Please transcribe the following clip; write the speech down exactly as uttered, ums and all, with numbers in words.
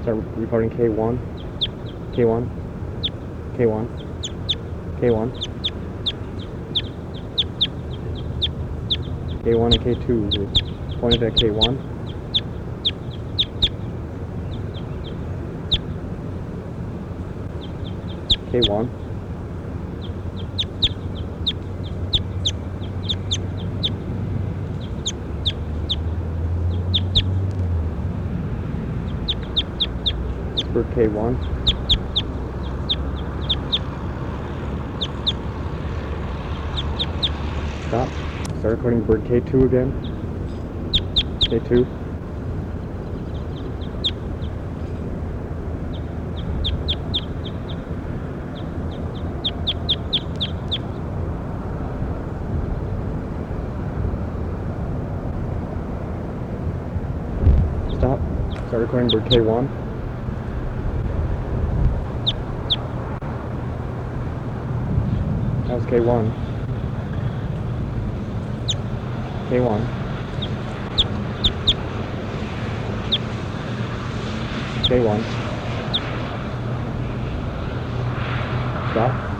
Start recording K one, K one, K one, K one, K one and K two. Pointed at K one. K one. Bird K one. Stop. Start recording bird K two again. K two. Stop. Start recording bird K one. That was K one. K one. K one. Stop.